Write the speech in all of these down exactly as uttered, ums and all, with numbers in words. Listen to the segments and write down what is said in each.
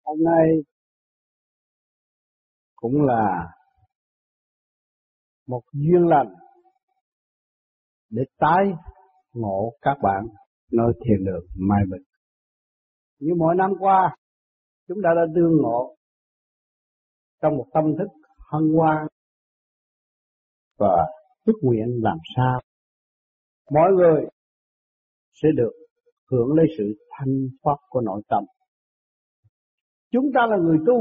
Hôm nay cũng là một duyên lành để tái ngộ các bạn nơi thiền đường Mai Bình. Như mỗi năm qua, chúng ta đã tương ngộ trong một tâm thức hân hoan và ước nguyện làm sao mọi người sẽ được hưởng lấy sự thanh thoát của nội tâm. Chúng ta là người tu,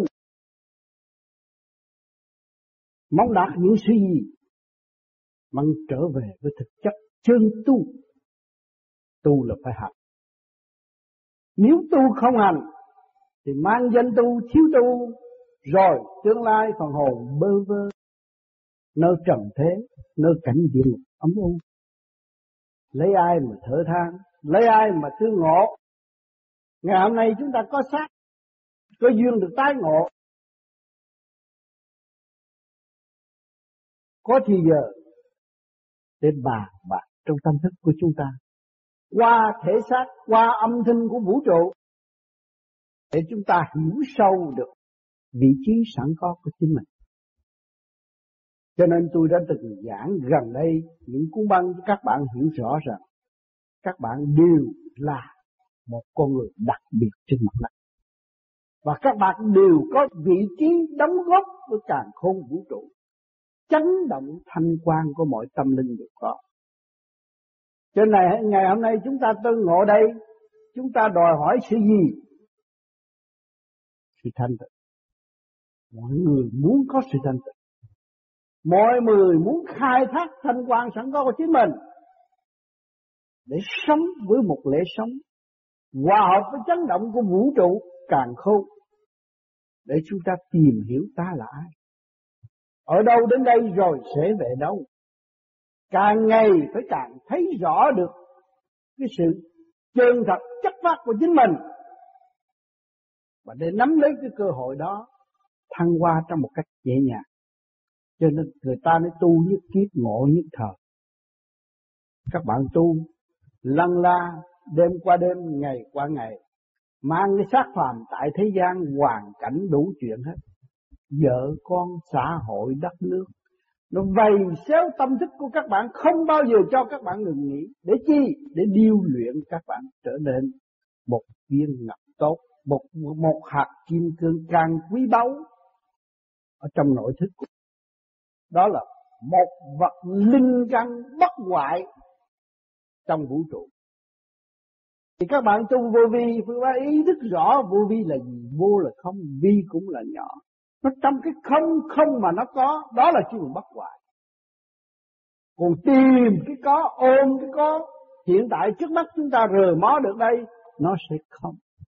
mong đạt những sự gì mong trở về với thực chất chân tu. Tu là phải hành. Nếu tu không hành thì mang danh tu, thiếu tu, rồi tương lai phần hồn bơ vơ nơi trần thế, nơi cảnh địa ngục ấm u. Lấy ai mà thở than, lấy ai mà thương ngộ. Ngày hôm nay chúng ta có xác, có duyên được tái ngộ, có thì giờ để bàn bạc trong tâm thức của chúng ta, qua thể xác, qua âm thanh của vũ trụ, để chúng ta hiểu sâu được vị trí sẵn có của chính mình. Cho nên tôi đã từng giảng gần đây những cuốn băng cho các bạn hiểu rõ rằng các bạn đều là một con người đặc biệt trên mặt đất. Và các bạn đều có vị trí đóng góp với càn khôn vũ trụ. Chấn động thanh quan của mọi tâm linh đều có. Cho nên ngày hôm nay chúng ta tương ngộ đây, chúng ta đòi hỏi sự gì? Sự thanh tịnh. Mọi người muốn có sự thanh tịnh. Mọi người muốn khai thác thanh quan sẵn có của chính mình để sống với một lễ sống hòa hợp với chấn động của vũ trụ càn khôn, để chúng ta tìm hiểu ta là ai, ở đâu đến đây rồi sẽ về đâu. Càng ngày phải càng thấy rõ được cái sự chân thật chất phát của chính mình, và để nắm lấy cái cơ hội đó thăng hoa trong một cách nhẹ nhàng. Cho nên người ta nói tu nhất kiếp ngộ nhất thời. Các bạn tu lăn la đêm qua đêm, ngày qua ngày, mang cái xác phàm tại thế gian, hoàn cảnh đủ chuyện hết. Vợ con, xã hội, đất nước, nó vầy xéo tâm thức của các bạn, không bao giờ cho các bạn ngừng nghỉ. Để chi? Để điêu luyện các bạn trở nên một viên ngọc tốt, một, một hạt kim cương càng quý báu ở trong nội thức của. Đó là một vật linh căn bất hoại trong vũ trụ. Thì các bạn tu vô vi phải ý thức rõ vô vi là gì. Vô là không, vi cũng là nhỏ. Nó trong cái không không mà nó có, đó là chứ bất hoại. Còn tìm cái có, ôm cái có, hiện tại trước mắt chúng ta rờ mó được đây, nó sẽ không.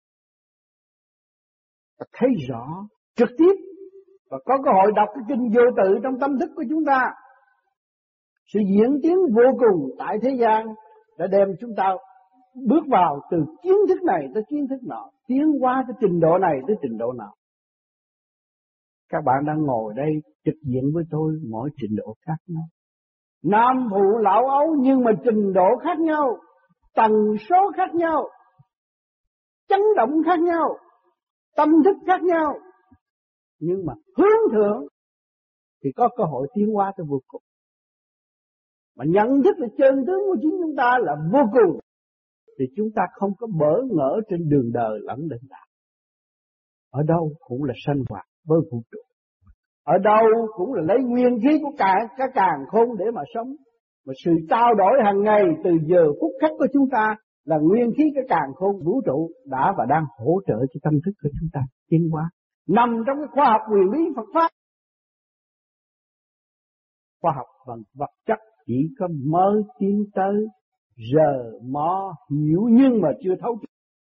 Thấy rõ trực tiếp và có cơ hội đọc cái kinh vô tự trong tâm thức của chúng ta. Sự diễn tiến vô cùng tại thế gian đã đem chúng ta bước vào từ kiến thức này tới kiến thức nọ, tiến qua tới trình độ này tới trình độ nào. Các bạn đang ngồi đây trực diện với tôi mỗi trình độ khác nhau. Nam phụ lão ấu nhưng mà trình độ khác nhau, tần số khác nhau, chấn động khác nhau, tâm thức khác nhau. Nhưng mà hướng thượng thì có cơ hội tiến hóa tới vô cùng. Mà nhận thức là chân tướng của chính chúng ta là vô cùng, thì chúng ta không có bỡ ngỡ trên đường đời lẫn định đạo. Ở đâu cũng là sanh hoạt với vũ trụ. Ở đâu cũng là lấy nguyên khí của cả cả càn khôn để mà sống. Mà sự trao đổi hàng ngày từ giờ phút khắc của chúng ta là nguyên khí cái càn khôn vũ trụ đã và đang hỗ trợ cho tâm thức của chúng ta tiến hóa. Nằm trong cái khoa học quyền lý Phật pháp. Khoa học và vật chất chỉ có mới tiến tới, giờ mò hiểu nhưng mà chưa thấu.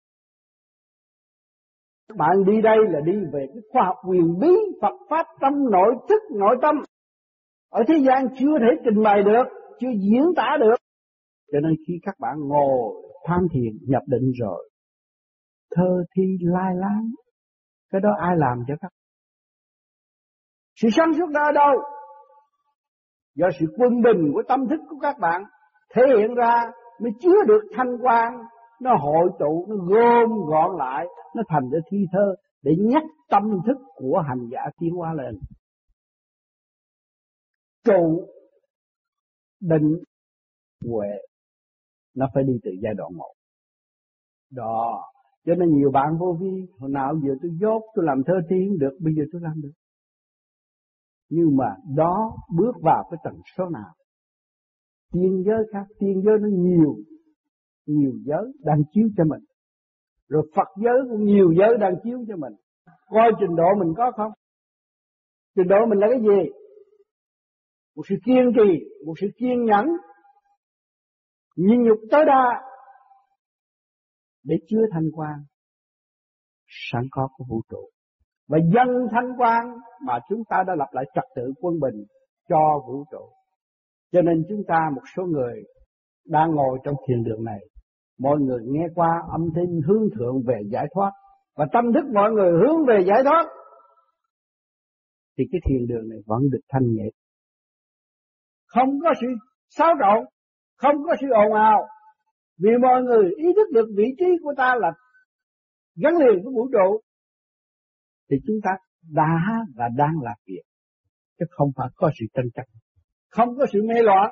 Các bạn đi đây là đi về cái khoa học quyền bí Phật pháp trong nội thức nội tâm. Ở thế gian chưa thể trình bày được, chưa diễn tả được. Cho nên khi các bạn ngồi tham thiền nhập định rồi, thơ thi lai láng, cái đó ai làm cho các? Sự sáng suốt đó ở đâu? Do sự quân bình của tâm thức của các bạn thể hiện ra mới chứa được thanh quan, nó hội tụ, nó gom gọn lại, nó thành ra thi thơ. để nhắc tâm thức của hành giả tiến hóa lên. Trụ, định, huệ, nó phải đi từ giai đoạn một. Đó, cho nên nhiều bạn vô vi, hồi nào giờ tôi dốt, tôi làm thơ tiên được, bây giờ tôi làm được. Nhưng mà đó bước vào cái tầng số nào? Tiên giới khác, tiên giới nó nhiều, nhiều giới đang chiếu cho mình. Rồi Phật giới cũng nhiều giới đang chiếu cho mình. Coi trình độ mình có không? Trình độ mình là cái gì? Một sự kiên trì, một sự kiên nhẫn, nhịn nhục tối đa để chứa thanh quan sẵn có của vũ trụ. Và dân thanh quan mà chúng ta đã lập lại trật tự quân bình cho vũ trụ. Cho nên chúng ta một số người đang ngồi trong thiền đường này, mọi người nghe qua âm thanh hướng thượng về giải thoát, và tâm thức mọi người hướng về giải thoát, thì cái thiền đường này vẫn được thanh nhẹ. Không có sự xáo trộn, không có sự ồn ào, vì mọi người ý thức được vị trí của ta là gắn liền với vũ trụ, thì chúng ta đã và đang làm việc, chứ không phải có sự tranh chấp, không có sự mê loạn.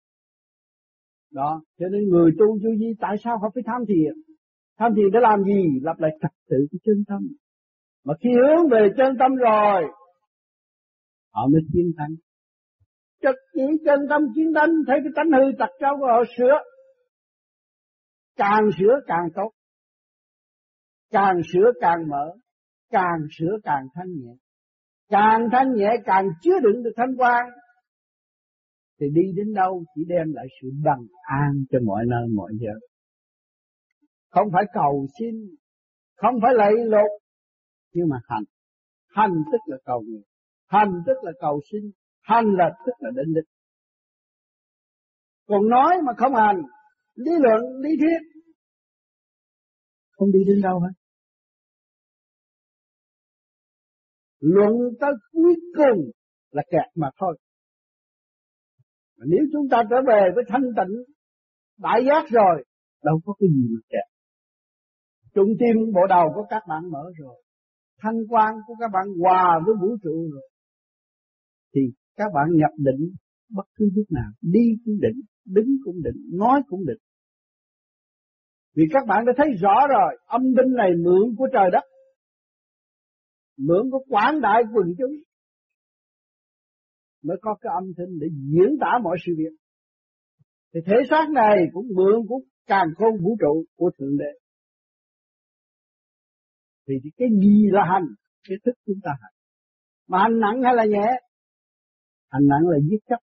Đó, cho nên người tu vô vi tại sao họ phải tham thiền? Tham thiền để làm gì? Lập lại trật tự của chân tâm. Mà khi hướng về chân tâm rồi, họ mới chiến thắng. Trực chỉ chân tâm chiến thắng, thấy cái tánh hư tật xấu của họ sửa. Càng sửa càng tốt, càng sửa càng mở, càng sửa càng thanh nhẹ, càng thanh nhẹ càng chứa đựng được thanh quan, thì đi đến đâu chỉ đem lại sự bằng an cho mọi nơi mọi giờ. Không phải cầu xin, không phải lạy lục, nhưng mà hành. Hành tức là cầu nguyện, hành tức là cầu xin, hành là tức là định đích. Còn nói mà không hành, lý luận, lý thuyết, không đi đến đâu hết. Luận tới cuối cùng là kẹt mà thôi. Mà nếu chúng ta trở về với thanh tịnh, đại giác rồi, đâu có cái gì mà kẹt. Trung tim bộ đầu của các bạn mở rồi, thanh quan của các bạn hòa với vũ trụ rồi, thì các bạn nhập định bất cứ lúc nào, đi cũng định, đứng cũng định, nói cũng định. Vì các bạn đã thấy rõ rồi, âm binh này mượn của trời đất, mượn của quảng đại quần chúng, mới có cái âm thanh để diễn tả mọi sự việc. Thì thể xác này cũng mượn của càn khôn vũ trụ của Thượng Đế. Vì cái gì là hành? Cái thức chúng ta hành. Mà hành nặng hay là nhẹ? Hành nặng là giết chóc,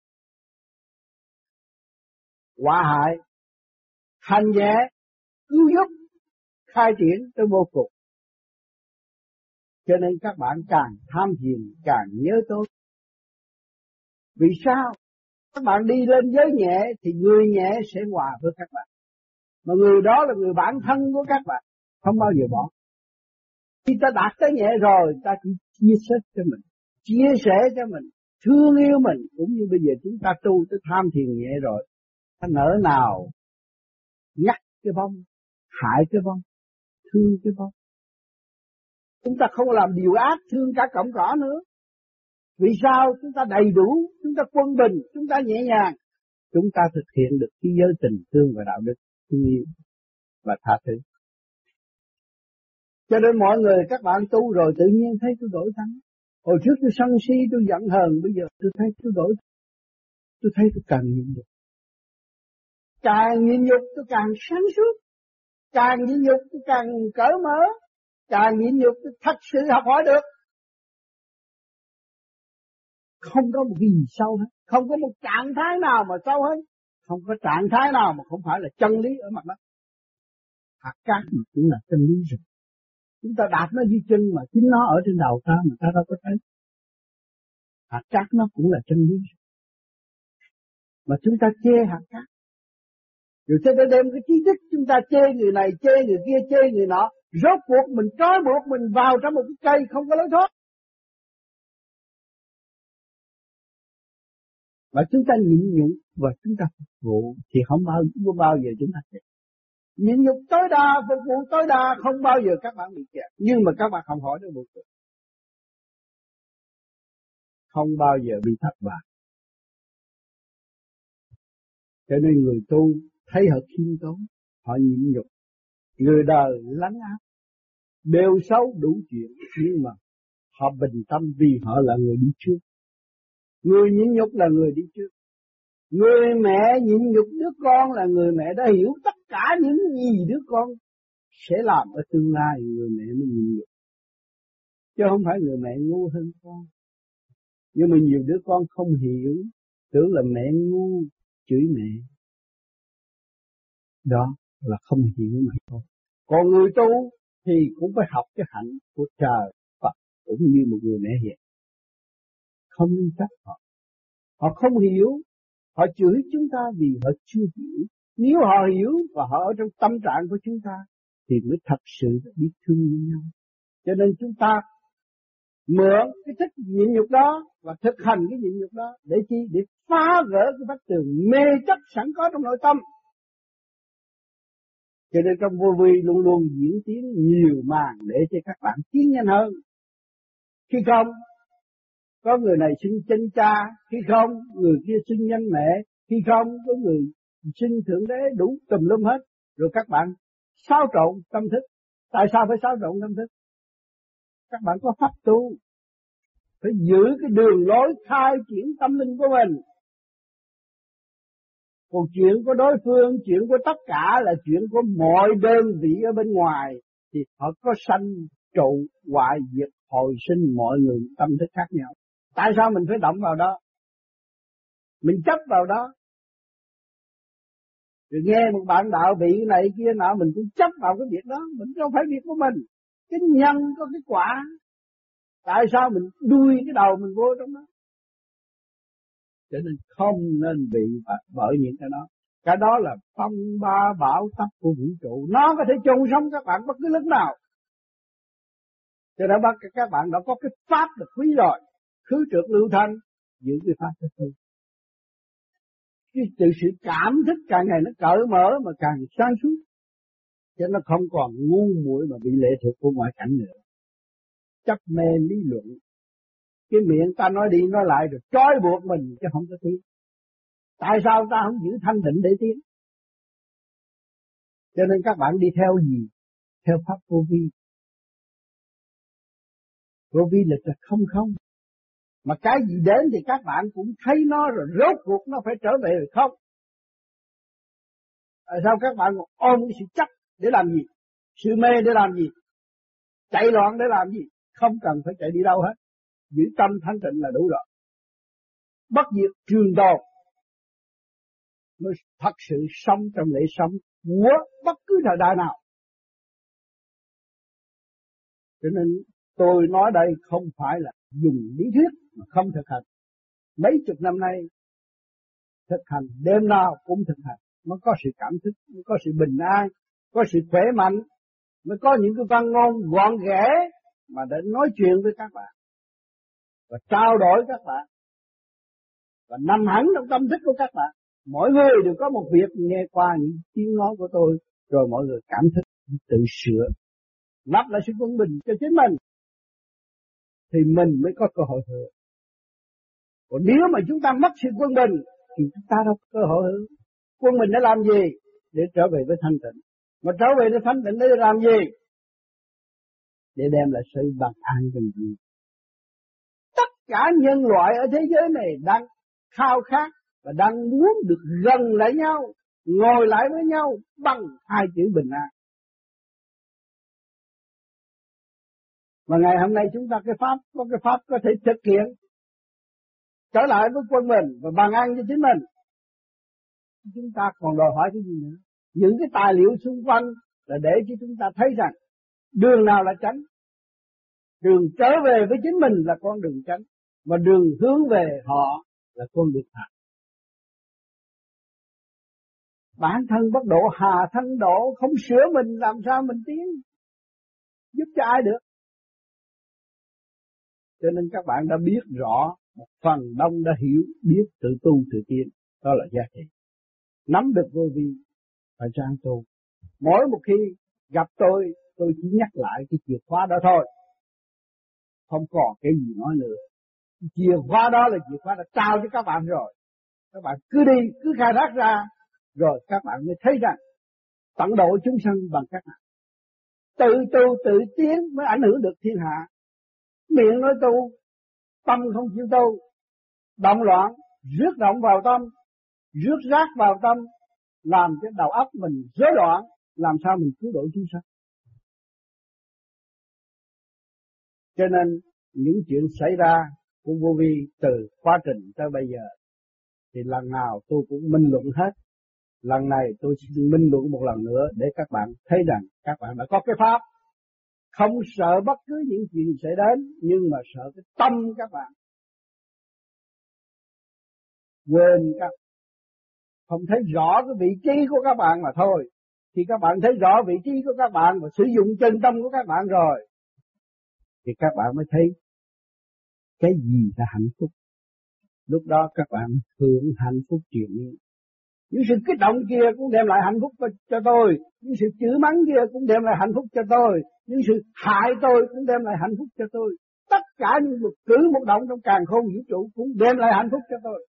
họa hại. Hành nhẹ cứu giúp, khai triển tới vô cùng. Cho nên các bạn càng tham thiền càng nhớ tôi. Vì sao? Các bạn đi lên giới nhẹ thì người nhẹ sẽ hòa với các bạn. Mà người đó là người bạn thân của các bạn, không bao giờ bỏ. Khi ta đạt tới nhẹ rồi, ta chỉ chia sẻ cho mình, chia sẻ cho mình, thương yêu mình. Cũng như bây giờ chúng ta tu tới tham thiền nhẹ rồi, ta nỡ nào ngắt cái bông, hại cái bông, thương cái bông. Chúng ta không làm điều ác, thương cả cọng cỏ nữa. Vì sao? Chúng ta đầy đủ, chúng ta quân bình, chúng ta nhẹ nhàng, chúng ta thực hiện được cái giới tình thương và đạo đức, thương yêu và tha thứ. Cho nên mọi người các bạn tu rồi tự nhiên thấy tôi đổi thắng. Hồi trước tôi sân si, tôi giận hờn, bây giờ tôi thấy tôi đổi. Tôi thấy tôi càng nhịn nhục. Càng nhịn nhục tôi càng sáng suốt. Càng nhịn nhục tôi càng cởi mở. Càng nhịn nhục tôi thật sự học hỏi được. Không có một cái gì sâu hết. Không có một trạng thái nào mà sâu hết. Không có trạng thái nào mà không phải là chân lý ở mặt đất. Hạt cát mà cũng là chân lý rồi. Chúng ta đạp nó dưới chân mà chính nó ở trên đầu ta mà ta đâu có thấy. Hạt cát nó cũng là chân lý rồi. Mà chúng ta chê hạt cát. Rồi chúng ta đem cái trí thức chúng ta chê người này, chê người kia, chê người nọ. Rốt cuộc mình trói buộc mình vào trong một cái cây không có lối thoát. Và chúng ta nhịn nhục và chúng ta phục vụ thì không bao, không bao giờ chúng ta chết. Nhịn nhục tối đa, phục vụ tối đa, không bao giờ các bạn bị kẹt. Nhưng mà các bạn không hỏi được một chuyện, không bao giờ bị thất bại. Cho nên người tu thấy họ khiêm tốn, họ nhịn nhục. Người đời lắng áp, đều xấu đủ chuyện, nhưng mà họ bình tâm vì họ là người đi trước. Người nhịn nhục là người đi trước. Người mẹ nhịn nhục đứa con là người mẹ đã hiểu tất cả những gì đứa con sẽ làm ở tương lai. Người mẹ mới nhịn nhục, chứ không phải người mẹ ngu hơn con. Nhưng mà nhiều đứa con không hiểu, tưởng là mẹ ngu, chửi mẹ. Đó là không hiểu mà thôi. Còn người tu thì cũng phải học cái hạnh của trời Phật, cũng như một người mẹ hiền. Không nên trách họ. Họ không hiểu, họ chửi chúng ta vì họ chưa hiểu. Nếu họ hiểu và họ ở trong tâm trạng của chúng ta thì mới thật sự biết thương nhau. Cho nên chúng ta mượn cái thích nhịn nhục đó và thực hành cái nhịn nhục đó để chi? Để phá vỡ cái vách tường mê chấp sẵn có trong nội tâm. Cho nên trong vô vi luôn luôn diễn tiến nhiều màn để cho các bạn tiến nhanh hơn. Khi không, có người này xưng chân cha, khi không, người kia xưng danh mẹ, khi không, có người xưng thượng đế, đủ tùm lum hết. Rồi các bạn xáo trộn tâm thức. Tại sao phải xáo trộn tâm thức? Các bạn có pháp tu, phải giữ cái đường lối khai triển tâm linh của mình. Còn chuyện của đối phương, chuyện của tất cả là chuyện của mọi đơn vị ở bên ngoài, thì họ có sanh trụ hoại diệt hồi sinh mọi người tâm thức khác nhau. Tại sao mình phải động vào đó? Mình chấp vào đó. Rồi nghe một bạn đạo vị này kia nọ, mình cũng chấp vào cái việc đó. Mình không phải việc của mình. Cái nhân có cái quả. Tại sao mình đuôi cái đầu mình vô trong đó? Cho nên không nên bị bởi những cái đó. Cái đó là phong ba bão táp của vũ trụ. Nó có thể chôn sống các bạn bất cứ lúc nào. Cho nên các bạn đã có cái pháp được quý rồi. Khứ trượt lưu thanh, giữ cái pháp cho tôi. Cái từ sự cảm thức càng ngày nó cởi mở mà càng sáng suốt. Cho nó không còn ngu muội mà bị lệ thuộc của ngoại cảnh nữa. Chấp mê lý luận. Cái miệng ta nói đi nói lại rồi trói buộc mình chứ không có tiến. Tại sao ta không giữ thanh tịnh để tiến? Cho nên các bạn đi theo gì? Theo pháp vô vi. Vô vi là không không. Mà cái gì đến thì các bạn cũng thấy nó rồi, rốt cuộc nó phải trở về rồi không? Tại sao các bạn còn ôm cái sự chấp để làm gì? Sự mê để làm gì? Chạy loạn để làm gì? Không cần phải chạy đi đâu hết. Giữ tâm thanh tịnh là đủ rồi. Bất diệt trường tồn mới thật sự sống trong lễ sống của bất cứ thời đại nào. Cho nên tôi nói đây không phải là dùng lý thuyết mà không thực hành. Mấy chục năm nay thực hành, đêm nào cũng thực hành, mới có sự cảm thức, mới có sự bình an, có sự khỏe mạnh, mới có những cái văn ngôn gọn ghẽ mà để nói chuyện với các bạn và trao đổi các bạn và nằm hẳn trong tâm thức của các bạn. Mỗi người đều có một việc nghe qua những tiếng nói của tôi, rồi mọi người cảm thức tự sửa, lắp lại sự quân bình cho chính mình, thì mình mới có cơ hội hưởng. Còn nếu mà chúng ta mất sự quân bình thì chúng ta đâu có cơ hội hưởng. Quân bình để làm gì? Để trở về với thanh tịnh. Mà trở về với thanh tịnh để làm gì? Để đem lại sự bằng an bình yên. Tất cả nhân loại ở thế giới này đang khao khát và đang muốn được gần lại nhau, ngồi lại với nhau bằng hai chữ bình an. Mà ngày hôm nay chúng ta cái pháp, có cái pháp có thể thực hiện trở lại với quân mình và bằng an cho chính mình. Chúng ta còn đòi hỏi cái gì nữa? Những cái tài liệu xung quanh là để cho chúng ta thấy rằng đường nào là tránh. Đường trở về với chính mình là con đường tránh, mà đường hướng về họ là con đường thẳng. Bản thân bất độ hà thanh độ, không sửa mình làm sao mình tiến, giúp cho ai được? Cho nên các bạn đã biết rõ, một phần đông đã hiểu, biết tự tu tự tiến, đó là giá trị. Nắm được vô vi phải ráng tu, Mỗi một khi gặp tôi, tôi chỉ nhắc lại cái chìa khóa đó thôi. Không còn cái gì nói nữa. Chìa khóa đó là chìa khóa đã trao cho các bạn rồi. Các bạn cứ đi, cứ khai thác ra, rồi các bạn mới thấy rằng tận độ chúng sanh bằng cách nào. Tự tu tự tiến mới ảnh hưởng được thiên hạ. Miệng nói tu, tâm không chịu tu, động loạn, rước động vào tâm, rước rác vào tâm, làm cho đầu óc mình rối loạn, làm sao mình cứu độ chúng sanh. Cho nên những chuyện xảy ra của vô vi từ quá trình tới bây giờ thì lần nào tôi cũng minh luận hết. Lần này tôi xin minh luận một lần nữa để các bạn thấy rằng các bạn đã có cái pháp. Không sợ bất cứ những chuyện sẽ đến, nhưng mà sợ cái tâm các bạn. Quên các không thấy rõ cái vị trí của các bạn mà thôi. Khi các bạn thấy rõ vị trí của các bạn và sử dụng chân tâm của các bạn rồi, thì các bạn mới thấy cái gì là hạnh phúc. Lúc đó các bạn hưởng hạnh phúc triền miên. Những sự kích động kia cũng đem lại hạnh phúc cho tôi, những sự chửi mắng kia cũng đem lại hạnh phúc cho tôi, những sự hại tôi cũng đem lại hạnh phúc cho tôi. Tất cả những một cử một động trong càn khôn vũ trụ cũng đem lại hạnh phúc cho tôi.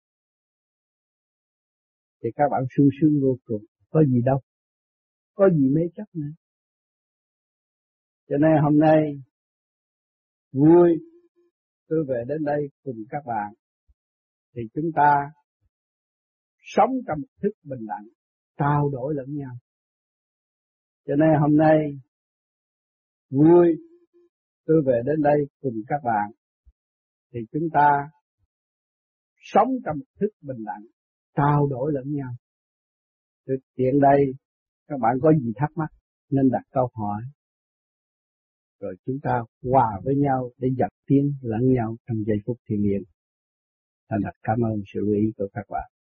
Thì các bạn sung sướng vô cùng, có gì đâu, có gì mê chấp nữa. Cho nên hôm nay vui tôi về đến đây cùng các bạn, thì chúng ta sống trong thức bình đẳng, trao đổi lẫn nhau. Cho nên hôm nay vui tôi về đến đây cùng các bạn, thì chúng ta sống trong thức bình đẳng, trao đổi lẫn nhau. Tôi tiện đây các bạn có gì thắc mắc nên đặt câu hỏi, rồi chúng ta hòa với nhau để dập tiến lẫn nhau trong giây phút thiêng liêng. Thành thật cảm ơn sự lưu ý của các bạn.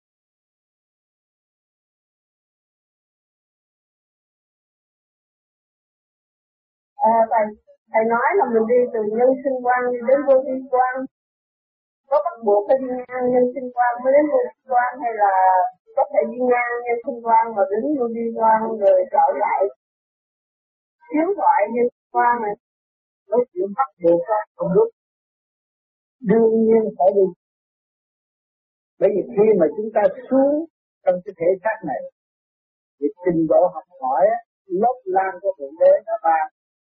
À, thầy, thầy nói là mình đi từ nhân sinh quan đi đến vô vi quan, có bắt buộc phải đi ngang nhân sinh quan mới đến vô vi quan, hay là có thể đi ngang nhân sinh quan mà đến vô vi quan rồi trở lại chiếu thoại nhân sinh quan này? Nói chuyện bắt buộc không đúng, đương nhiên phải đi. Bởi vì khi mà chúng ta xuống trong cái thể xác này, thì trình độ học hỏi lớp lan của Thượng Đế nó ban.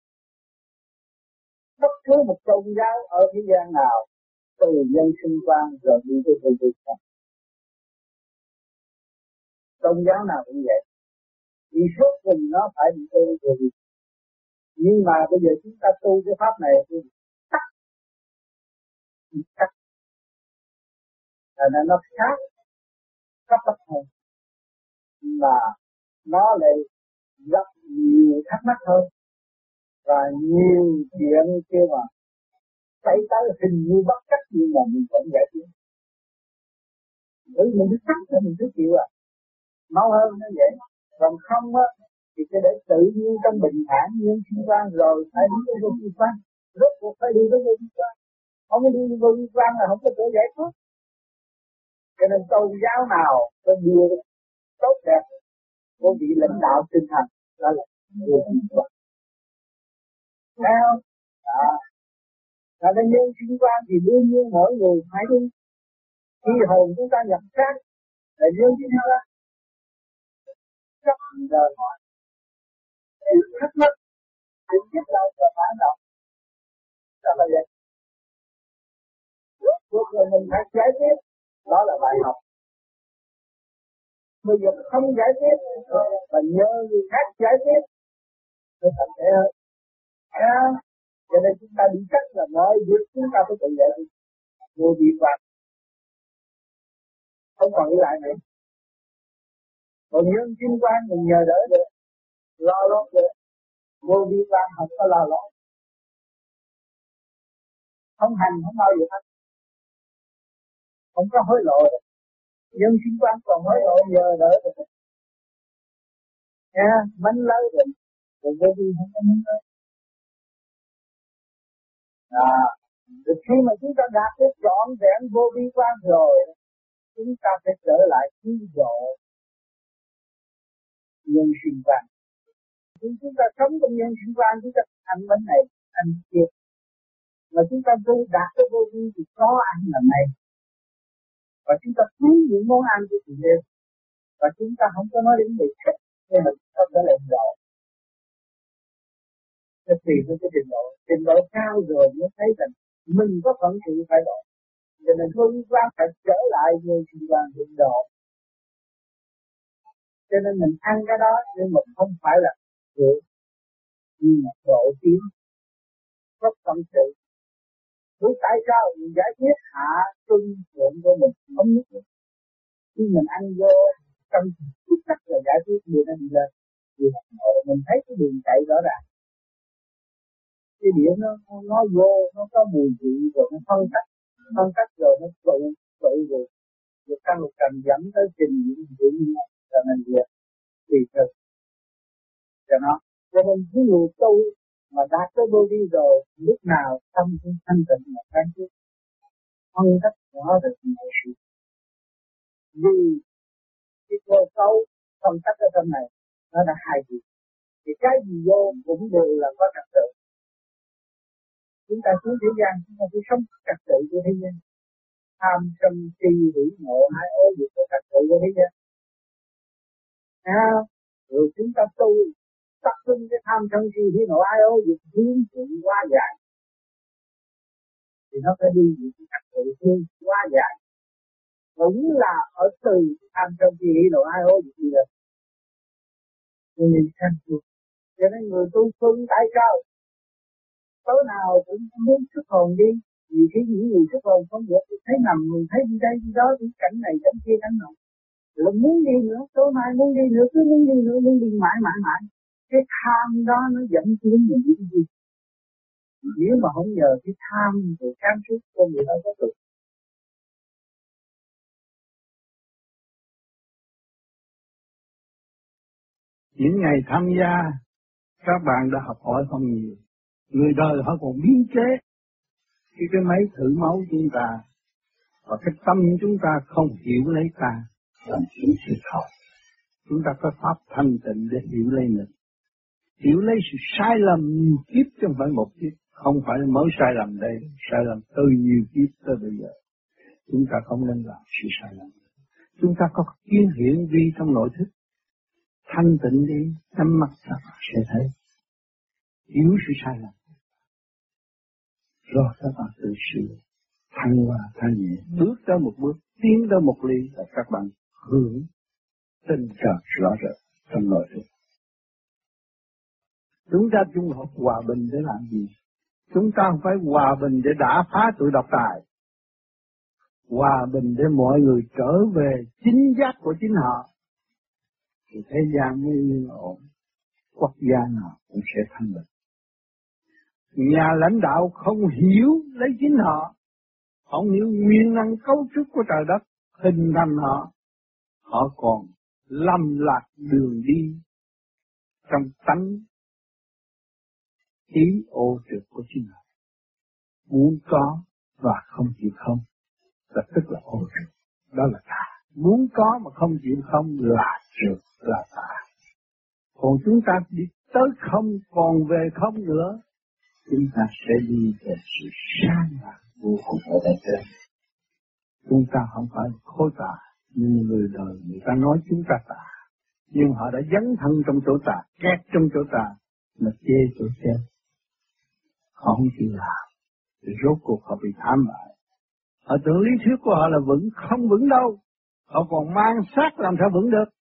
Bất cứ một tôn giáo ở thế gian nào, từ nhân sinh quan rồi đi tới vô vi quan. Tôn giáo nào cũng vậy, vì suốt cùng nó phải đi tới vô vi. Nhưng mà bây giờ chúng ta tu cái pháp này thì tắt, tắt, nên nó khác, cấp bách hơn, mà nó lại rất nhiều thắc mắc hơn, và nhiều chuyện kia mà xảy tới hình như bất cách, nhưng mà mình vẫn giải quyết. Bởi vì mình cứ chắc là mình cứ chịu à, mau hơn nó vậy. Còn không á thì cái để tự nhiên trong bình thản nhiên sinh quan rồi phải đi tới vô vi quan, rốt cuộc phải đi tới vô vi quan. Không đi vô vi quan là không có thể giải quyết. Cho nên tôn giáo nào có đưa tốt đẹp của vị lãnh đạo tinh thần đó là vô vi quan. Thấy không? Đó. Là cái nhân sinh quan thì đương nhiên mỗi người phải đi. Khi hồn chúng ta nhập xác là nhân sinh quan. Rất đời hỏi. Thì thắc mắc, thì biết đâu cho phản động. Đó là vậy. Lúc rồi mình phải giải quyết, đó là bài học. Bây giờ không giải quyết, và nhờ người khác giải quyết, thì thành thế hơn. À, cho nên chúng ta đi cách là mọi việc chúng ta phải tự giải quyết. Vô vi quan. Không còn đi lại nữa. Còn nhân sinh quan mình nhờ đỡ được, lo lót được. Vô vi quan không có lo lót. Không hành không bao giờ hành. Không có hối lộ được. Nhân sinh quan còn hối lộ nhờ đỡ được. Nha, mánh lấy được. Rồi vô vi không có mánh lấy. À, rồi khi mà chúng ta đạt được trọn vẹn vô vi quan rồi, chúng ta phải trở lại cứu độ nhân sinh quan. chúng chúng ta sống trong nhân sinh quan, chúng ta ăn bánh này, ăn kia. Mà chúng ta tu đạt tới vô vi thì có ăn là này. Và chúng ta quý những món ăn của Thượng Đế. Và chúng ta không có nói đến người thích, nhưng mà chúng ta phải làm độ. Nó tùy với cái trình độ. Trình độ cao rồi mới thấy rằng mình có phận sự phải độ. Cho nên vô vi quan phải trở lại với sinh quan hiện độ. Cho nên mình ăn cái đó nhưng mà không phải là rượu, nhưng mà độ tiếng, rất tâm sự. Vì tại sao mình giải quyết hạ trung thượng của mình không nhất được. Khi mình ăn vô trong chút sắc là giải quyết điều nó đi lên. Vì mình thấy cái đường chạy rõ ràng. Cái điện nó nó vô, nó có mùi vị rồi nó phân tách, phân tách rồi nó tụ, tụ rồi. Rồi tăng một cần dẫn tới trình những chuyện như này là mình việc tùy thực cho nó. Cho nên cái người tu mà đạt tới vô vi rồi, lúc nào tâm cũng thanh tịnh mà sáng suốt, phân tách rõ được mọi sự. Vì cái cơ cấu phân tách ở trong này nó đã hai việc. Thì cái gì vô cũng đều là có trật tự. Chúng ta xuống thế gian, chúng ta phải sống trật tự của thế gian. Tham sân si hỉ nộ hai ô việc có trật tự của thế gian. À, rồi chúng ta tu tập trung cái tham sân si hỉ nộ hai ô việc hướng chuyện qua giải. Thì nó phải đi những cái trật tự hướng qua giải. Cũng là ở từ tham sân si hỉ nộ hai ô việc gì đó. Nên mình sang suốt. Cho nên người tu phương tại sao? Tối nào cũng muốn xuất hồn đi. Vì khi những người xuất hồn không được thì thấy nằm, mình thấy đi đây đi đó, đi cảnh này cảnh kia cảnh nọ. Rồi muốn đi nữa, tối mai muốn đi nữa, cứ muốn đi nữa, muốn đi mãi mãi mãi. Cái tham đó nó dẫn đến những cái gì? Nếu mà không nhờ cái tham thì sáng suốt con người ta có được. Những ngày tham gia, các bạn đã học hỏi không nhiều. Người đời họ còn biến chế cái cái máy thử máu chúng ta, và cái tâm chúng ta không hiểu lấy ta, làm chuyện sự thật. Chúng ta có pháp thanh tịnh để hiểu lấy mình. Hiểu lấy sự sai lầm nhiều kiếp chứ không phải một kiếp. Không phải mới sai lầm đây, sai lầm từ nhiều kiếp tới bây giờ. Chúng ta không nên làm sự sai lầm. Chúng ta có kiến hiển vi trong nội thức. Thanh tịnh đi, nhắm mắt các bạn sẽ thấy. Hiểu sự sai lầm. Rồi các bạn tự sửa, thăng hoa thanh nhẹ, bước tới một bước, tiến tới một ly là các bạn hưởng tinh trời rõ rệt trong nội thức. Chúng ta chung hợp hòa bình để làm gì? Chúng ta không phải hòa bình để đả phá tụi độc tài. Hòa bình để mọi người trở về chính giác của chính họ. Thì thế gian mới yên ổn. Quốc gia nào cũng sẽ thanh bình. Nhà lãnh đạo không hiểu lấy chính họ, không hiểu nguyên năng cấu trúc của trời đất, hình thành họ, họ còn lầm lạc đường đi trong tánh ý ô trượt của chính họ. Muốn có và không chịu không, là tức là ô trượt, đó là tà. Muốn có mà không chịu không là trượt, là tà. Còn chúng ta đi tới không còn về không nữa, chúng ta sẽ đi về sự sáng lạc vô cùng ở đây trên. Chúng ta không phải khối tà, nhưng người đời người ta nói chúng ta tà. Nhưng họ đã dấn thân trong chỗ tà, kẹt trong chỗ tà, mà chê chỗ chết. Họ không chịu làm, thì rốt cuộc họ bị thảm bại. Họ tưởng lý thuyết của họ là vững, không vững đâu. Họ còn mang xác làm sao vững được.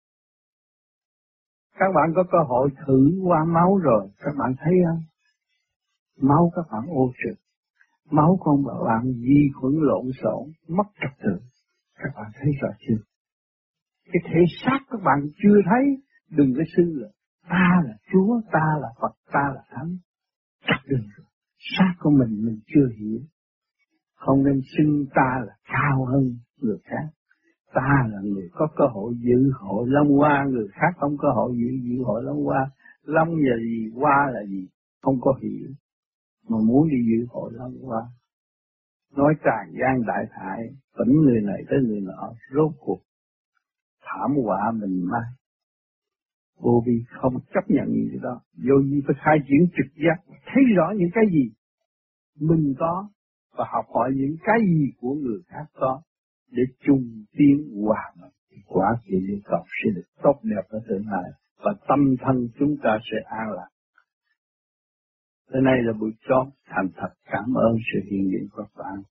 Các bạn có cơ hội thử qua máu rồi, các bạn thấy không? Máu các bạn ô trực, máu con bạn vi khuẩn lộn xộn, mất trật tự. Các bạn thấy rõ chưa? Cái thể xác các bạn chưa thấy, đừng có xưng là ta là Chúa, ta là Phật, ta là Thánh. Chắc đừng rồi. Xác của mình mình chưa hiểu. Không nên xưng ta là cao hơn người khác. Ta là người có cơ hội dự hội Long Hoa, người khác không có hội dự dự hội Long Hoa. Long là gì, Hoa là gì, không có hiểu. Mà muốn đi dự hội Long Hoa. Nói tràn gian đại thải, phỉnh người này tới người nọ, rốt cuộc thảm họa mình mai. Vô vi không chấp nhận gì đó. Vô vi phải khai triển trực giác, thấy rõ những cái gì mình có và học hỏi những cái gì của người khác có để chung tiến hòa hợp. Quả kỳ liên cầu sẽ được tốt đẹp ở tương lai và tâm thân chúng ta sẽ an lạc. Thế này là buổi chót, thành thật cảm ơn sự hiện diện của các bạn.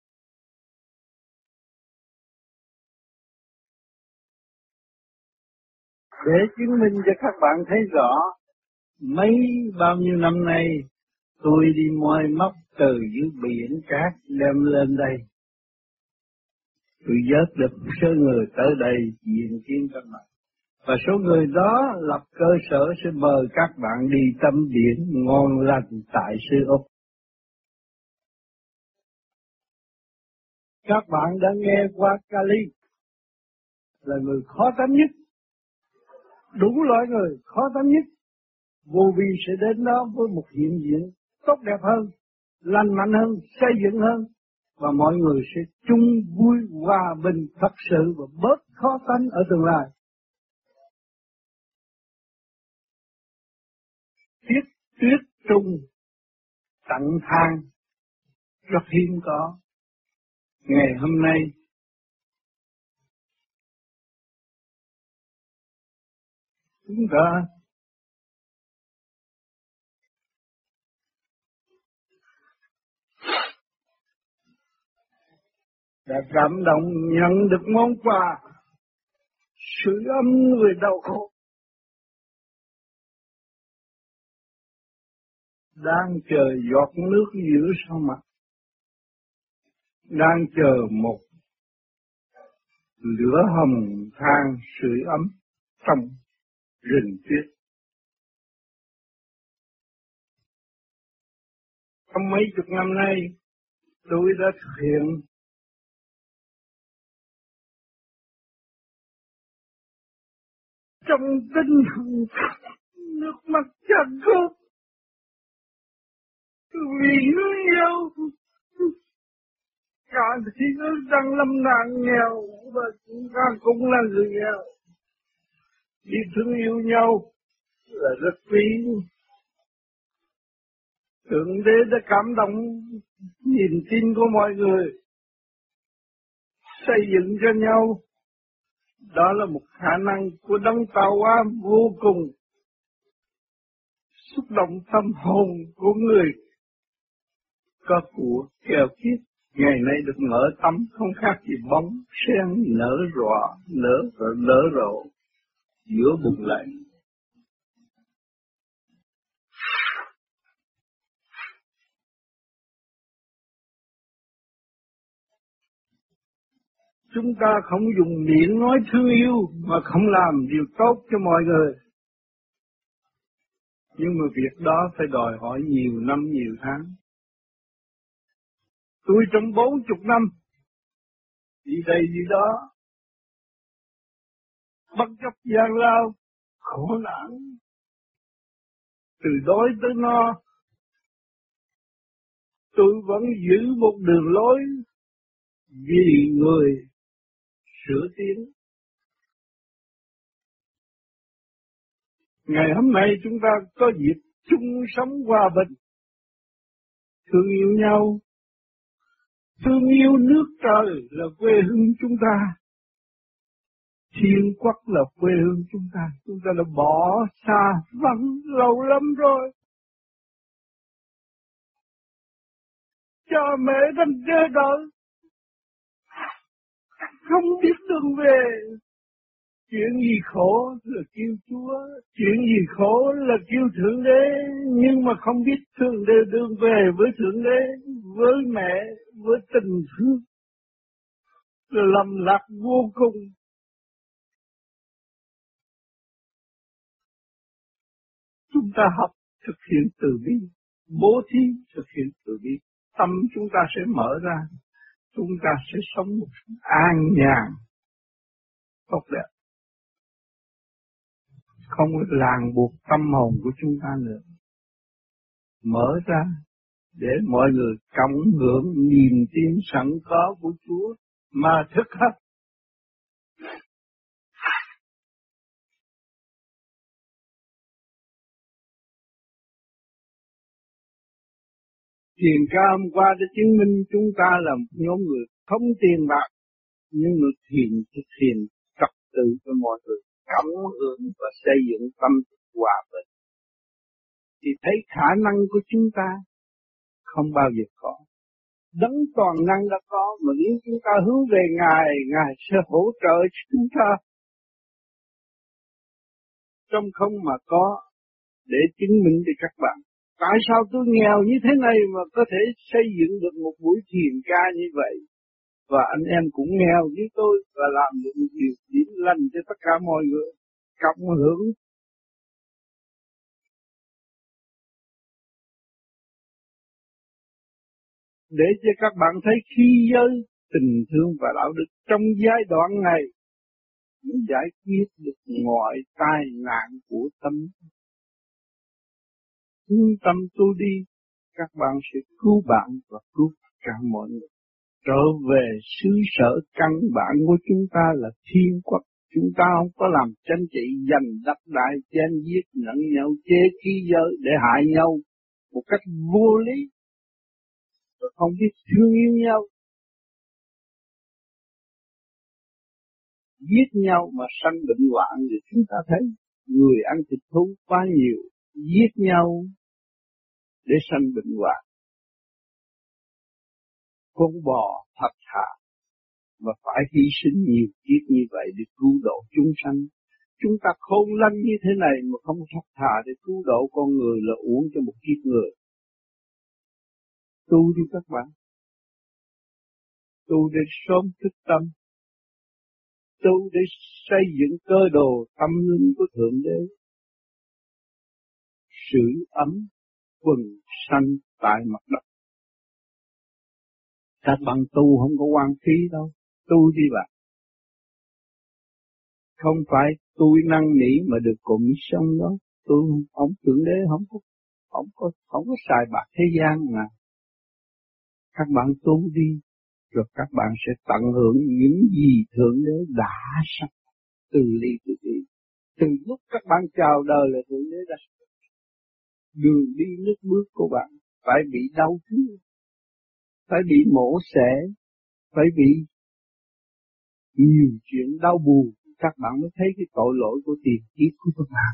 Để chứng minh cho các bạn thấy rõ, mấy bao nhiêu năm nay tôi đi moi móc từ dưới biển cát đem lên đây. Tôi vớt được số người tới đây diện kiến các bạn. Và số người đó lập cơ sở sẽ mời các bạn đi tắm biển ngon lành tại xứ Úc. Các bạn đã nghe qua Kali là người khó tánh nhất. Đủ loại người khó tánh nhất. Vô vi sẽ đến đó với một hiện diện tốt đẹp hơn, lành mạnh hơn, xây dựng hơn. Và mọi người sẽ chung vui hòa bình thật sự và bớt khó tánh ở tương lai. Tiết tuyết trung tặng thang rất hiếm có. Ngày hôm nay chúng ta đã cảm động nhận được món quà sưởi ấm người đau khổ, đang chờ giọt nước giữa sau mặt, đang chờ một lửa hồng than sưởi ấm trong rừng tuyết. Trong mấy chục năm nay, tôi đã thực hiện trong tinh thần nước mắt chẳng khóc vì hướng yêu cả thế giới đang lâm nạn nghèo và chúng ta cũng là người nghèo. Đi thương yêu nhau là rất quý. Thượng Đế đã cảm động niềm tin của mọi người xây dựng cho nhau. Đó là một khả năng của đấng tạo hóa vô cùng xúc động tâm hồn của người có của keo kiết. Ngày nay được mở tâm không khác gì bóng sen nở rộ, nở nở rộ giữa bùn lạnh. Chúng ta không dùng miệng nói thương yêu mà không làm điều tốt cho mọi người. Nhưng mà việc đó phải đòi hỏi nhiều năm, nhiều tháng. Tôi trong bốn chục năm, đi đây đi đó, bất chấp gian lao, khổ nạn, từ đói tới no, tôi vẫn giữ một đường lối vì người sửa tiến. Ngày hôm nay chúng ta có dịp chung sống hòa bình, thương yêu nhau, thương yêu nước trời là quê hương chúng ta, thiên quốc là quê hương chúng ta. Chúng ta đã bỏ xa vắng lâu lắm rồi. Cha mẹ đang chờ đợi, không biết đường về. Chuyện gì khổ là kêu Chúa, chuyện gì khổ là kêu Thượng Đế, nhưng mà không biết Thượng Đế đường về với Thượng Đế, với mẹ, với tình thương, là lầm lạc vô cùng. Chúng ta học thực hiện từ bi, bố thí thực hiện từ bi, tâm chúng ta sẽ mở ra, chúng ta sẽ sống một an nhàn, tốt đẹp. Không ràng buộc tâm hồn của chúng ta nữa. Mở ra để mọi người cộng hưởng niềm tin sẵn có của Chúa mà thức hết. Thiền ca hôm qua đã chứng minh chúng ta là một nhóm người không tiền bạc, nhưng người thiền thực thiền trật tự cho mọi người, cảm hưởng và xây dựng tâm hòa bình. Thì thấy khả năng của chúng ta không bao giờ có. Đấng toàn năng đã có, mà nếu chúng ta hướng về Ngài, Ngài sẽ hỗ trợ chúng ta. Trong không mà có, để chứng minh cho các bạn. Tại sao tôi nghèo như thế này mà có thể xây dựng được một buổi thiền ca như vậy? Và anh em cũng nghèo như tôi và làm được một điều điểm lành cho tất cả mọi người. Cộng hưởng. Để cho các bạn thấy khí giới, tình thương và đạo đức trong giai đoạn này mới giải quyết được mọi tai nạn của tâm. Hướng tâm tu đi, các bạn sẽ cứu bạn và cứu tất cả mọi người. Trở về xứ sở căn bản của chúng ta là thiên quốc. Chúng ta không có làm tranh trị giành đất đai, chen giết lẫn nhau, chế khí giới để hại nhau một cách vô lý. Và không biết thương yêu nhau. Giết nhau mà sanh bệnh hoạn thì chúng ta thấy người ăn thịt thú quá nhiều, giết nhau để sanh bệnh hoạn. Con bò thật thà và phải hy sinh nhiều kiếp như vậy để cứu độ chúng sanh. Chúng ta khôn lanh như thế này mà không thật thà để cứu độ con người là uổng cho một kiếp người. Tu đi các bạn. Tu để sớm thức tâm. Tu để xây dựng cơ đồ tâm linh của Thượng Đế. Sưởi ấm quần sanh tại mặt đất. Các bạn tu không có quan phí đâu. Tu đi bạn. Không phải tôi năn nỉ mà được commission đó. Tôi không Thượng Đế không có không có không có xài bạc thế gian mà. Các bạn tu đi, rồi các bạn sẽ tận hưởng những gì Thượng Đế đã sắp từ ly từ đi. Từ lúc các bạn chào đời là Thượng Đế đã sắp. Đường đi nước bước của bạn phải bị đau thương, phải bị mổ xẻ, phải bị nhiều chuyện đau buồn. Các bạn mới thấy cái tội lỗi của tiền kiếp của các bạn.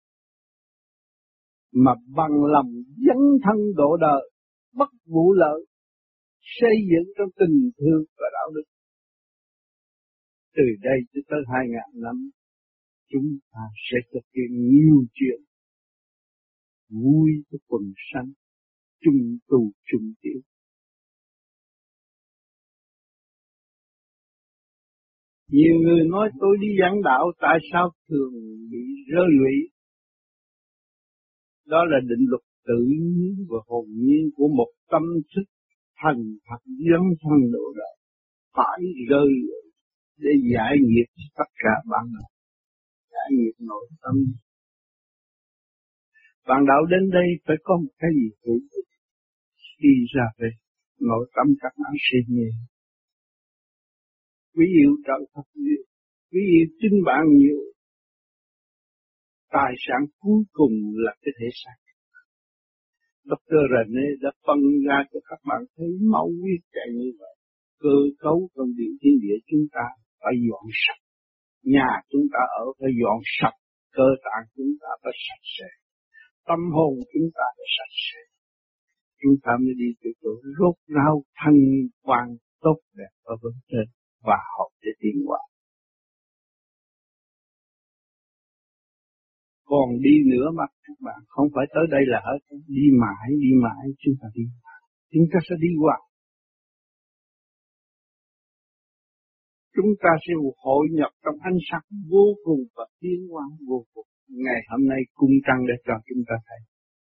Mà bằng lòng dấn thân độ đời, bất vụ lợi, xây dựng trong tình thương và đạo đức. Từ đây cho tới hai ngàn năm, chúng ta sẽ thực hiện nhiều chuyện vui cho quần sanh, chung tu chung tiến. Nhiều người nói tôi đi giảng đạo tại sao thường bị rơi lụy. Đó là định luật tự nhiên và hồn nhiên của một tâm thức thành thật dấn thân độ đời. Phải rơi lụy để giải nghiệp tất cả bạn đạo. Giải nghiệp nội tâm. Bạn đạo đến đây phải có một cái gì hữu ích. Khi ra về nội tâm các bạn sẽ nhẹ. Quý yêu trời thật nhiều, quý yêu chính bạn nhiều. Tài sản cuối cùng là cái thể xác. Doctor René đã phân ra cho các bạn thấy máu huyết chạy như vậy. Cơ cấu trong điện thiên địa chúng ta phải dọn sạch. Nhà chúng ta ở phải dọn sạch. Cơ tạng chúng ta phải sạch sẽ. Tâm hồn chúng ta phải sạch sẽ. Chúng ta mới đi từ chỗ rốt ráo thanh quan tốt đẹp ở bên trên và học để tiến hóa. Còn đi nữa mà các bạn không phải tới đây là hết. Đi mãi, đi mãi chúng ta đi. Chúng ta sẽ đi qua. Chúng ta sẽ hội nhập trong ánh sáng vô cùng và tiến hóa vô cùng. Ngày hôm nay cung trăng đã cho chúng ta thấy.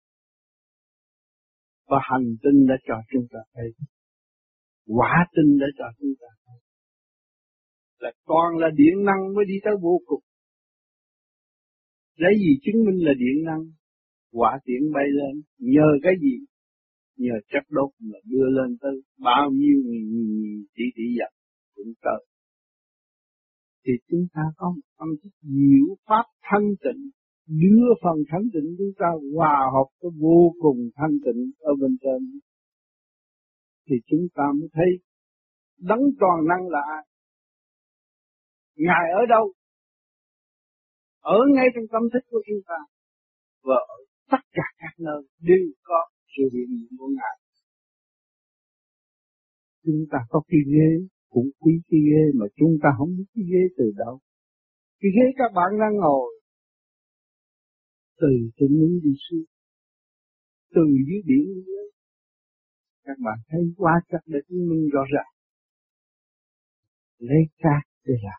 Và hành tinh đã cho chúng ta thấy. Quả tinh đã cho chúng ta thấy. Là toàn là điện năng mới đi tới vô cùng. Lấy gì chứng minh là điện năng? Quả tiễn bay lên. Nhờ cái gì? Nhờ chất đốt mà đưa lên tới bao nhiêu nghìn nghìn tỷ tỷ dặm cũng tới. Thì chúng ta có một tâm thức diệu pháp thanh tịnh. Đưa phần thanh tịnh chúng ta hòa hợp với vô cùng thanh tịnh ở bên trên. thì chúng ta mới thấy đấng toàn năng là ai. Ngài ở đâu? Ở ngay trong tâm thức của chúng ta, và ở tất cả các nơi đều có sự hiện diện của Ngài. Chúng ta có cái ghế, cũng quý cái ghế mà chúng ta không biết cái ghế từ đâu. Cái ghế các bạn đang ngồi, từ trên núi đi xuống, từ dưới biển đi lên. Các bạn thấy quá chắc để chứng minh rõ ràng. Lấy cát để làm,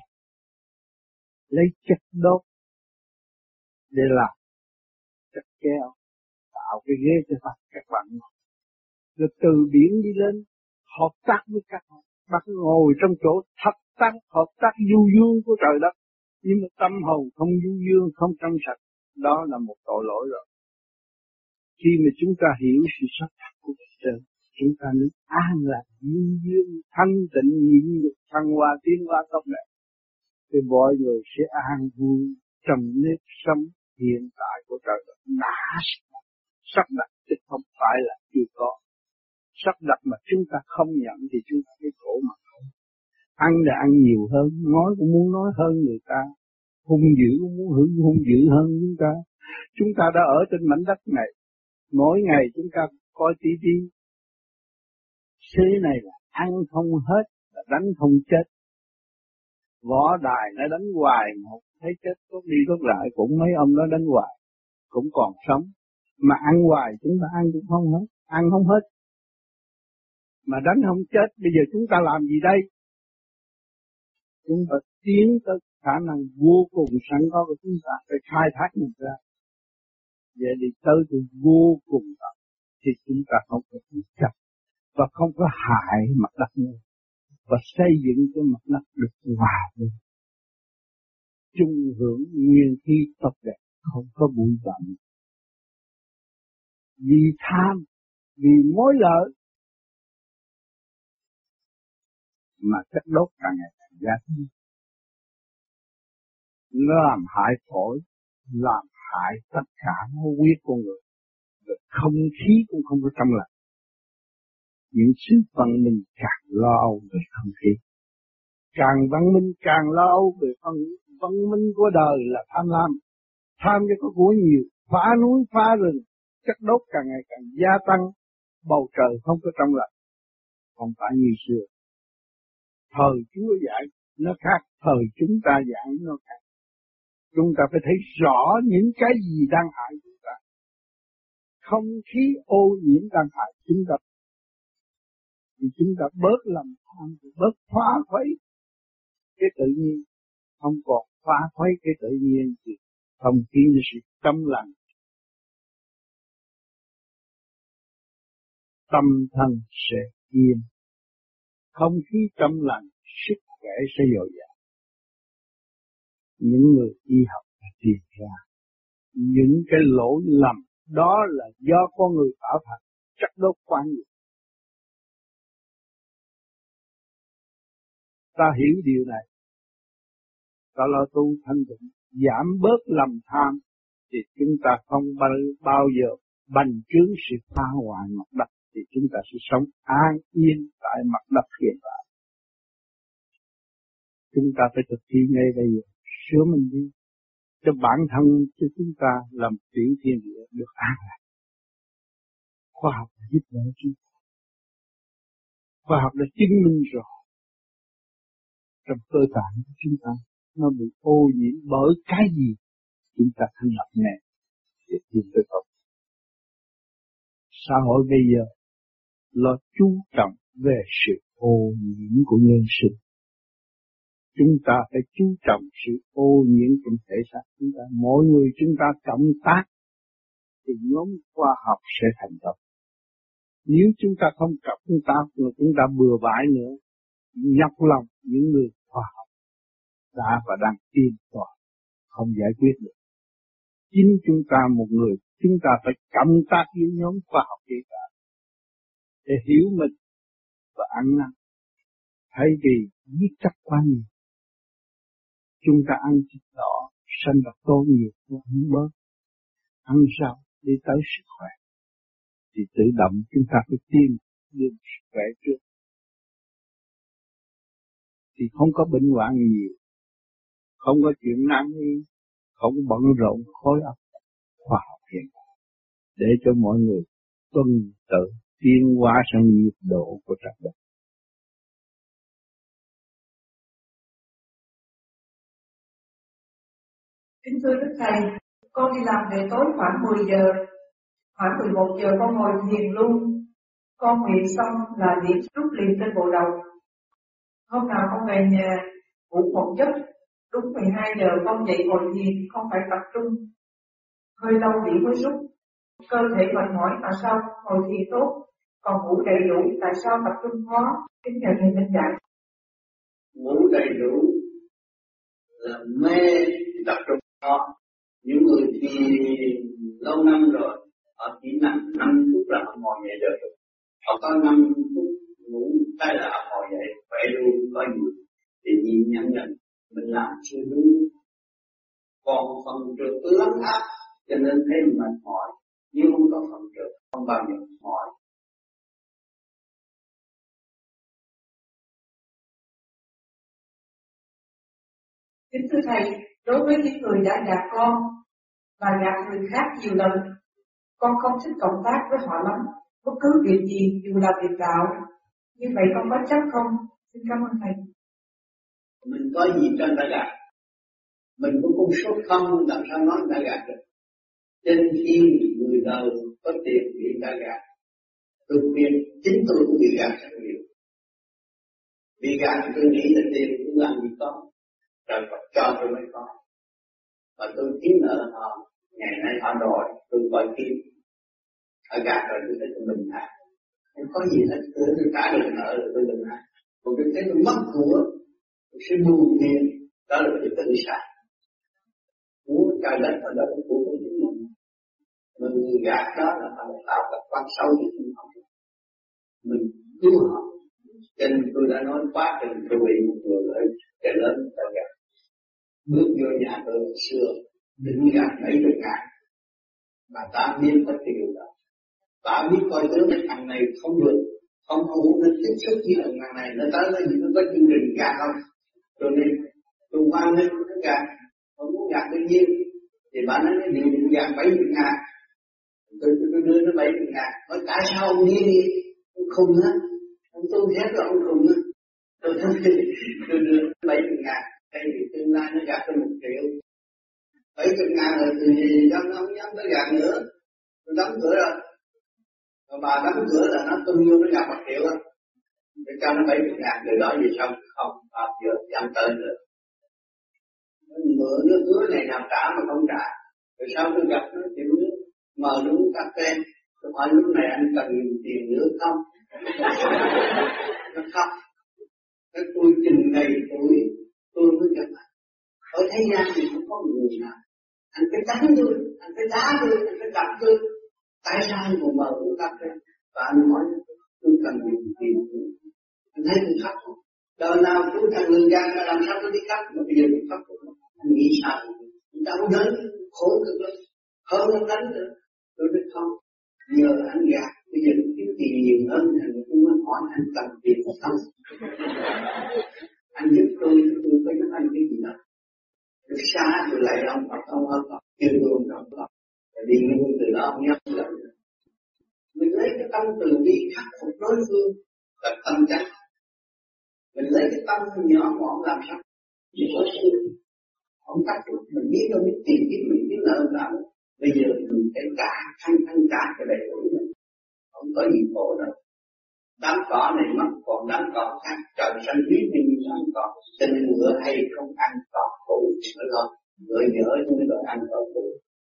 lấy chất đốt để làm chất keo, tạo cái ghế cho các các bạn ngồi. Rồi từ biển đi lên, hợp tác với các bạn. Bạn ngồi trong chỗ thật tác, hợp tác du dương của trời đất. Nhưng mà tâm hồn không du dương, không trong sạch, đó là một tội lỗi rồi. Khi mà chúng ta hiểu sự sắp đặt của trời, chúng ta nên an lạc, du dương, thanh tịnh, nhịn nhục, thăng hoa, tiến hóa tốt đẹp. Thì mọi người sẽ an vui trong nếp sống hiện tại của trời đất đã sắp đặt, chứ không phải là chưa có. Sắp đặt mà chúng ta không nhận thì chúng ta cái khổ mà không. Ăn là ăn nhiều hơn, nói cũng muốn nói hơn người ta, hung dữ cũng muốn hung, hung dữ hơn chúng ta. Chúng ta đã ở trên mảnh đất này, mỗi ngày chúng ta coi tivi. Thế này là ăn không hết, là đánh không chết. Võ đài nó đánh hoài, một thấy chết tốt đi tốt lại, cũng mấy ông đó đánh hoài, cũng còn sống. Mà ăn hoài chúng ta ăn cũng không hết, ăn không hết. Mà đánh không chết, bây giờ chúng ta làm gì đây? Chúng ta tiến tới khả năng vô cùng sẵn có của chúng ta, phải khai thác mình ra. Vậy thì tới từ vô cùng đó, thì chúng ta không có bị chấp, và không có hại mặt đất nữa, và xây dựng cái mặt đất được hòa bình, chung hưởng nguyên khí tốt đẹp, không có bụi bặm. Vì tham, vì mối lợi, mà chất đốt càng ngày càng gia tăng. Nó làm hại phổi, làm hại tất cả máu huyết con người. Rồi không khí cũng không có trong lành. Những sự văn minh càng lo âu về không khí. Càng văn minh càng lo âu về văn, văn minh của đời là tham lam. Tham cho có của nhiều, phá núi phá rừng, chất đốt càng ngày càng gia tăng, bầu trời không có trong lành. Không phải như xưa. Thời Chúa dạy nó khác, thời chúng ta dạy nó khác. Chúng ta phải thấy rõ những cái gì đang hại chúng ta. Không khí ô nhiễm đang hại chúng ta. Thì chúng ta bớt làm tham, bớt phá khuấy cái tự nhiên. Không còn phá khuấy cái tự nhiên thì không khí nó sẽ trong lành. Tâm thân sẽ yên. Không khí trong lành, sức khỏe sẽ dồi dào. Những người y học đã tìm ra những cái lỗi lầm đó là do con người tạo thành, chất đốt quan niệm. Ta hiểu điều này, ta lo tu thanh tịnh, giảm bớt lầm tham, thì chúng ta không bao giờ bành trướng sự phá hoại mặt đất, thì chúng ta sẽ sống an yên tại mặt đất hiện tại. Chúng ta phải thực thi ngay bây giờ, sửa mình đi, cho bản thân cho chúng ta làm tiểu thiên địa được an lạc. Khoa học đã giúp đỡ chúng ta. Khoa học đã chứng minh rồi trong cơ thể của chúng ta nó bị ô nhiễm bởi cái gì, chúng ta thành lập nè để tìm tới tốt. Xã hội bây giờ lo chú trọng về sự ô nhiễm của nhân sinh. Chúng ta phải chú trọng sự ô nhiễm trong thể xác chúng ta. Mỗi người chúng ta cộng tác thì nhóm khoa học sẽ thành công. Nếu chúng ta không cộng tác mà chúng ta bừa bãi nữa, nhọc lòng những người khoa học đã và đang tiên tòa không giải quyết được. Chính chúng ta một người, chúng ta phải cộng tác với nhóm khoa học hiện tại để hiểu mình và ăn năn. Thay vì giết chóc quá nhiều, chúng ta ăn thịt đỏ, sanh vật tố nhiều, ăn bớt, ăn rau đi tới sức khỏe, thì tự động chúng ta phải tìm được khỏe trước. Thì không có bệnh hoạn nhiều, không có chuyện nặng, không bận rộn khối óc khoa học hiện để cho mọi người tuân tự tiến hóa sang nhiệt độ của trái đất. Kính thưa Đức Thầy, con đi làm về tối khoảng mười giờ, khoảng mười một giờ con ngồi thiền luôn. Con nguyện xong là điểm rút liền trên bộ đầu. Hôm nào con về nhà ngủ một giấc, đúng mười hai giờ con dậy ngồi thiền, con phải tập trung. Hơi lâu điểm mới rút. Cơ thể mệt mỏi mà sao ngồi thiền tốt, còn ngủ đầy đủ tại sao tập trung khó? Kính nhờ thầy minh giải. Ngủ đầy đủ là mê tập trung khó. Những người thì lâu năm rồi, họ chỉ nằm năm phút là họ ngồi dậy được. Họ có năm phút ngủ cái là họ ngồi dậy, khỏe luôn, có gì thì nhìn nhận rằng mình làm chưa đúng. Còn phần trượt lắng áp cho nên thấy mệt mỏi, nhưng không có phần trượt không bao giờ mỏi. Kính thưa Thầy, đối với những người đã gạt con và gạt người khác nhiều lần, con không thích cộng tác với họ lắm. Bất cứ việc gì dù là việc đạo, như vậy con có chấp không? Xin cảm ơn Thầy. Mình có gì trên đã gạt, mình có con số không làm sao nói đã gạt được. Trên khi người đời có tiền bị đã gạt, tôi khuyên chính tôi cũng bị gạt rất nhiều. Bị gạt tôi nghĩ là tiền cũng làm gì có, rồi Phật cho tôi mới có. Và tôi kiếm nợ họ, ngày nay họ đòi tôi gọi kiếm, họ gạt rồi tôi thấy tôi bình thản. Không có gì hết, tôi trả được nợ rồi tôi bình thản. Còn tôi thấy tôi mất của, tôi sẽ buồn tiền, đó là tôi tự sát. Muốn trời đất ở đó cũng của tôi chính mình. Mà người gạt đó là họ tạo các quan sâu cho chúng họ. Mình cứu họ. Cho nên tôi đã nói quá trình tôi bị một người ở trẻ lớn ta gạt. Bước vô nhà tôi xưa, định gạt mấy chục ngàn. Bà ta biết có điều đó. Bà biết coi tướng thằng này không được, không hữu nên tiếp xúc với thằng này, nó tới nó gì nó có chương trình gạt không. Cho nên tôi quan nên nó gạt, không muốn gạt bao nhiêu. Thì bà nói cái điều định gạt bảy chục ngàn. Tôi, tôi, tôi đưa nó bảy chục ngàn. Nói tại sao ông đi đi? Ông khùng á. Ông tu hết rồi ông khùng á. Tôi nói tôi đưa nó bảy chục ngàn. Đây thì tương lai nó gạt tôi một triệu. Bảy chục ngàn rồi thì dám nó không dám nó gạt nữa. Tôi đóng cửa rồi. Và bà đóng cửa là nó tung vô nó gạt một triệu á. Để cho nó bảy chục ngàn. Từ đó về sau không bao giờ dám tới nữa. Mượn nước hứa này nào trả mà không trả. Rồi sau tôi gặp nó chịu nước, mời nó uống cà phê. Tôi hỏi lúc này anh cần tiền nữa không? Nó không. Cái tôi chừng ngày tuổi, tôi mới gặp anh. Ở thế gian thì không có người nào. Anh phải đánh tôi, anh phải đá tôi, anh phải đập tôi. Tại sao anh còn mời uống cà phê? Và anh hỏi tôi cần tiền nữa. Anh thấy tôi khóc không? Đời nào tôi cần người gian là làm sao tôi đi khóc, mà bây giờ tôi khóc không? Anh nghĩ sao? Anh đau đớn, khổ cực lắm, hơn anh đánh nữa. Tôi nói không, nhờ anh gạt, bây giờ tôi kiếm tiền nhiều hơn, thì tôi mới hỏi anh cần tiền không? Anh giúp tôi, tôi có giúp anh cái gì đâu. Tôi xa, tôi lại ông Phật, ông ơn Phật, kêu tôi ông Phật Phật. Rồi đi luôn từ đó ông nhắc lại. Mình lấy cái tâm từ bi khắc phục đối phương, là tâm chắc. Mình lấy cái tâm nhỏ mọn làm sao? Chỉ có sự không cắt được, mình biết đâu biết tiền biết mình biết nợ nào. Bây giờ mình phải trả, thanh thanh trả cái đầy đủ này. Không có gì khổ đâu. Đám cỏ này mất, còn đám cỏ khác trời xanh biết như đám cỏ. Cho nên ngựa hay không ăn cỏ cũ nữa thôi. Ngựa dở chứ mới gọi ăn cỏ cũ.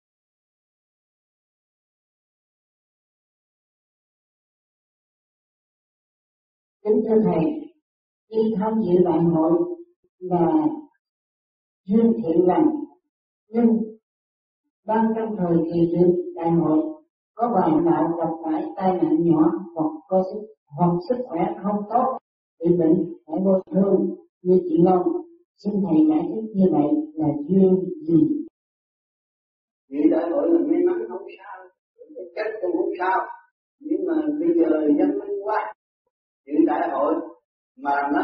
Kính thưa Thầy, đi tham dự đại hội là duyên thiện lành, nhưng đang trong thời kỳ dự đại hội có vài đạo gặp phải tai nạn nhỏ hoặc có sức hoặc sức khỏe không tốt, bị bệnh phải vô thương như chị Long. Xin Thầy giải thích như vậy là duyên gì? Vì đại hội là may mắn không sao, chết cũng không sao, nhưng mà bây giờ nhân minh quá. mà nó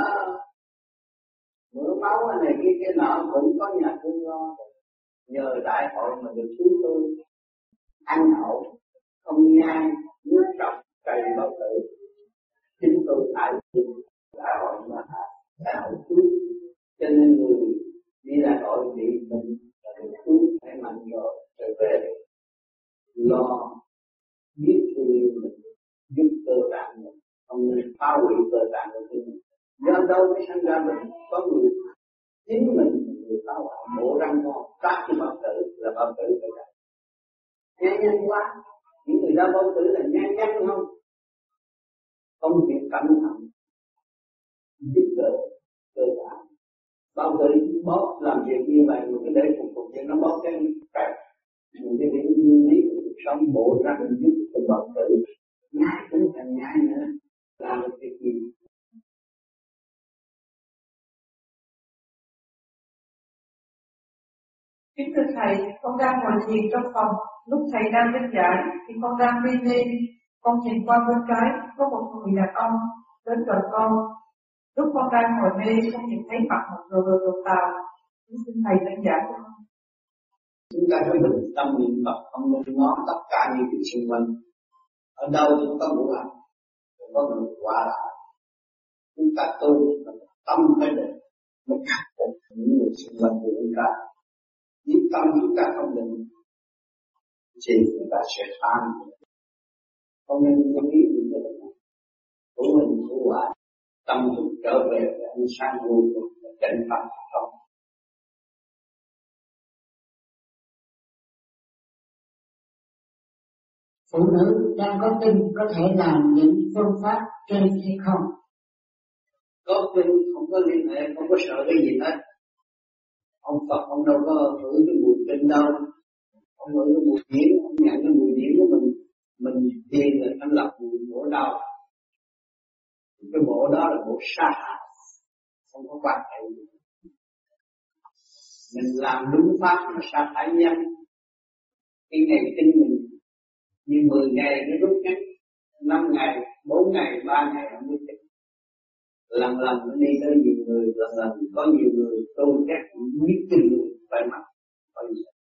mỡ máu này kia cái nọ cũng có nhà thương lo, nhờ đại hội mà được chúng tôi ăn hậu không nhai nước trọc cây bao tử, chính tôi tại đại hội mà đại hội trước, cho nên người đi đại hội bị bệnh là được cứu khỏe mạnh rồi trở về lo biết thương mình, giúp cơ tạng mình, không nên phá hủy cơ tạng của mình. Do đâu mới sinh ra mình, có người chính mình người phá hoại bộ răng ngon, cắt cái bao tử là bao tử cơ tạng. Nhanh nhanh quá, những người đau bao tử là nhanh nhanh không? Công việc cẩn thận, giúp đỡ cơ tạng. Bao tử bóp làm việc như vậy mà cái để phục vụ cho nó bóp cái cạnh. Những cái điểm nguyên lý của cuộc sống bộ răng giúp cho bao tử nhai cũng càng nhai nữa, làm được việc gì? Kính thưa Thầy, con đang ngồi thiền trong phòng, lúc Thầy đang viết giải thì con đang mê mê, con nhìn qua bên trái có một người đàn ông đến gần con. Lúc con đang ngồi mê, con nhìn thấy mặt một người vừa đồ tàu. Xin Thầy đánh giải cho con. Chúng ta phải bình tâm niệm Phật, không nên ngó tất cả những chuyện xung quanh. Ở đâu cũng có ngũ hành, có người quả lại. Chúng ta tu tâm phải định, mới khắc phục những người xung quanh của chúng ta. Nếu tâm chúng ta không định, thì chúng ta sẽ phá. Không nên có ý những cái này. Của mình của hoài, tâm thức trở về với ánh sáng vô cùng và chân tâm không. Phụ nữ đang có kinh có thể làm những phương pháp trên hay không? Có kinh không có liên hệ, không có sợ cái gì hết. Ông Phật ông đâu có hưởng cái mùi kinh đâu, ông hưởng cái mùi điển, ông nhận cái mùi điển của mình, mình điên là anh lập mùi bộ đau. Cái bộ đó là bộ sa hại, không có quan hệ gì. Mình làm đúng pháp nó sa hại nhân. Cái ngày kinh mình như mười ngày nó rút ngắn, năm ngày, bốn ngày, ba ngày không biết kinh. Lần lần nó đi tới nhiều người, lần lần có nhiều người tu chắc biết kinh người phải mặc. Bởi vì